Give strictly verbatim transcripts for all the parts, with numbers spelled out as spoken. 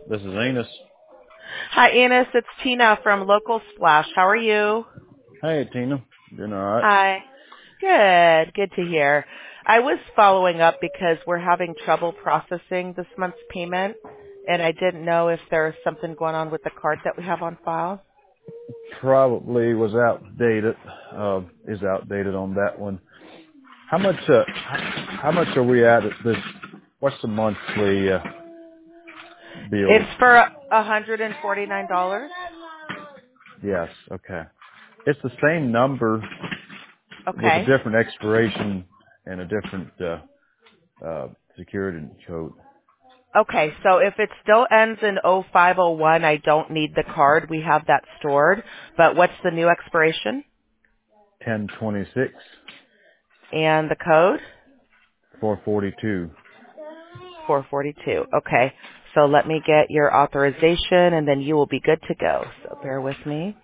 This is Enos. Hi, Enos. It's Tina from Local Splash. How are you? Hey, Tina. Doing all right? Hi. Good. Good to hear. I was following up because we're having trouble processing this month's payment, and I didn't know if there's something going on with the card that we have on file. Probably was outdated. Uh, is outdated on that one. How much? Uh, how much are we at at this? What's the monthly uh, bill? It's for one hundred forty-nine dollars. Yes. Okay. It's the same number with a Okay. different expiration and a different uh, uh, security code. Okay, so if it still ends in oh five oh one, I don't need the card. We have that stored. But what's the new expiration Ten twenty six and the code? four forty two. four forty-two. Okay. So let me get your authorization and then you will be good to go. So bear with me.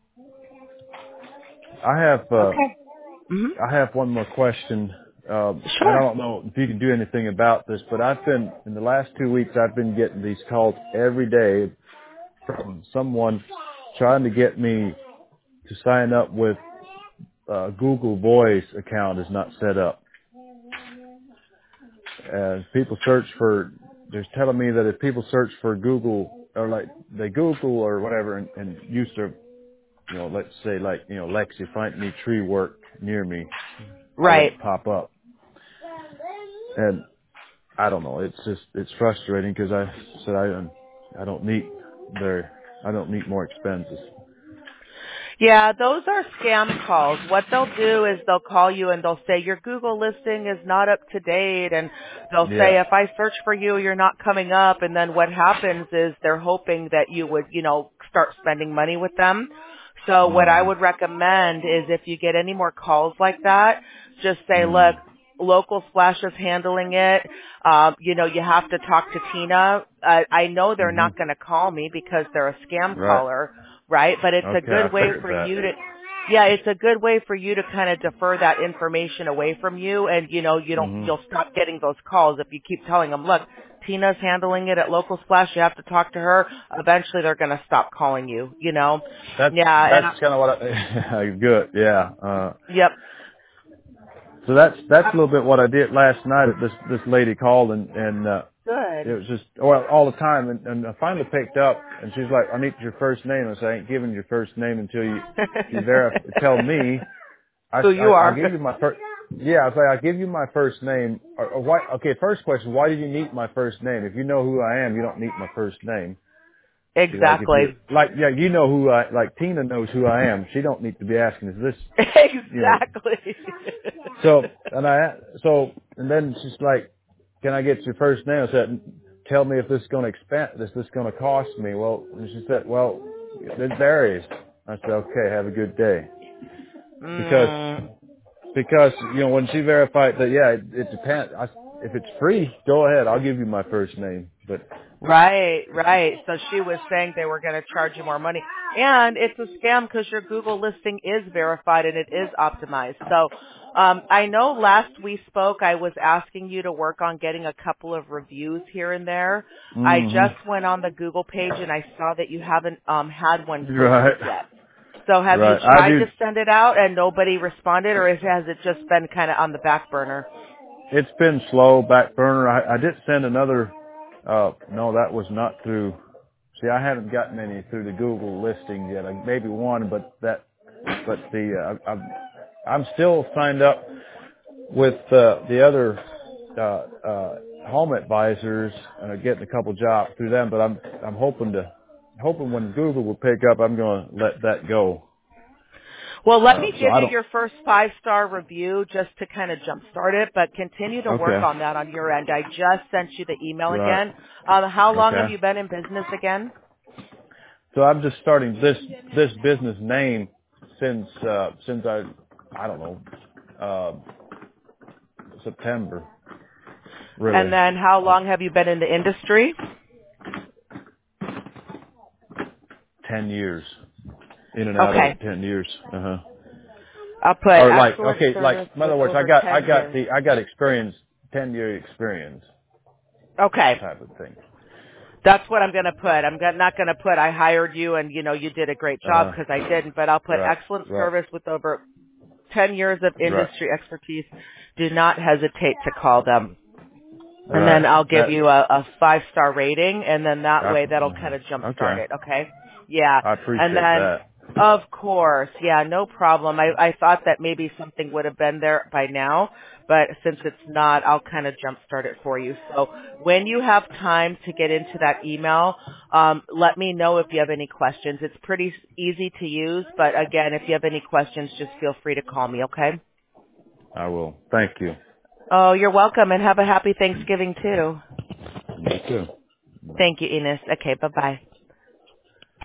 I have. Uh, Okay. Mhm. I have one more question, um, and I Sure. don't know if you can do anything about this, but I've been, in the last two weeks, I've been getting these calls every day from someone trying to get me to sign up with uh, Google Voice account is not set up. And people search for, they're telling me that if people search for Google, or like, they Google or whatever and, and use their, you know, let's say like, you know, Lexi, find me tree work near me, it Right. won't pop up. And I don't know. It's just it's frustrating because I said I don't I don't need their I don't need more expenses. Yeah, those are scam calls. What they'll do is they'll call you and they'll say your Google listing is not up to date, and they'll say Yeah. if I search for you, you're not coming up, and then what happens is they're hoping that you would, you know, start spending money with them. So what I Mhm. would recommend is if you get any more calls like that, just say, Mhm. look, Local Splash is handling it. Um, you know, you have to talk to Tina. Uh, I know they're Mhm. not going to call me because they're a scam Right. caller, right? But it's a Okay. I good way figured for that. you to, yeah, it's a good way for you to kind of defer that information away from you, and you know, you don't, Mhm. you'll stop getting those calls if you keep telling them, look, Tina's handling it at Local Splash. You have to talk to her. Eventually, they're going to stop calling you. You know, That's yeah, and that's I, kind of what I good. Yeah. Uh yep, so that's that's a little bit what I did last night. This this lady called and and uh it good. was just well all the time and, and I finally picked up and she's like, I need your first name. I said, I ain't giving your first name until you you verify tell me. I, Who I, you I'll are? give you my first, yeah, I'll say, I'll give you my first name. Or, or why, okay, first question, why did you need my first name? If you know who I am, you don't need my first name. See, like if you, Exactly. like, yeah, you know who I, like Tina knows who I am. She don't need to be asking, is this, you know, Exactly. so, and I, so, and then she's like, can I get your first name? I said, tell me if this is going to expand, is this going to cost me? Well, and she said, well, it varies. I said, okay, have a good day. Because mm. Because, you know, when she verified that, yeah, it, it depends. I, if it's free, go ahead. I'll give you my first name. But, Right, right. So she was saying they were going to charge you more money. And it's a scam because your Google listing is verified and it is optimized. So um, I know last we spoke, I was asking you to work on getting a couple of reviews here and there. I hmm just went on the Google page and I saw that you haven't um, had one Right. posted yet. So have you Right. I tried do. to send it out and nobody responded, or is- has it just been kind of on the back burner? It's been slow, back burner. I, I did send another, uh, no, that was not through, see, I haven't gotten any through the Google listing yet. Like maybe one, but that, but the, uh, I'm, I'm still signed up with, uh, the other, uh, uh, home advisors and I'm getting a couple jobs through them, but I'm, I'm hoping to, hoping when Google will pick up, I'm going to let that go. Well, let me Um, so give I you don't, your first five-star review just to kind of jumpstart it, but continue to work okay. on that on your end. I just sent you the email Right. again. Um, how long have Okay. you been in business again? So I'm just starting this, this business name since, uh, since I, I don't know, uh, September, And really. then how long have you been in the industry? ten years. In and out of it, Okay. ten years. Uh huh. I'll put Or like, excellent okay, like, service in with other words, I over got, I ten got years. the, I got experience, ten year experience Okay. type of thing. That's what I'm going to put. I'm go- not going to put I hired you and, you know, you did a great job Uh, because I didn't, but I'll put right, excellent right, service with over ten years of right, industry expertise. Do not hesitate to call them. And then right. I'll give That, you a, a five-star rating, and then that I, way that'll kind of uh, jumpstart okay. it, okay? Yeah. I And appreciate then, that. of course, yeah, no problem. I, I thought that maybe something would have been there by now, but since it's not, I'll kind of jumpstart it for you. So when you have time to get into that email, um, let me know if you have any questions. It's pretty easy to use, but again, if you have any questions, just feel free to call me, okay? I will. Thank you. Oh, you're welcome, and have a happy Thanksgiving, too. You too. Thank you, Ines. Okay, bye-bye.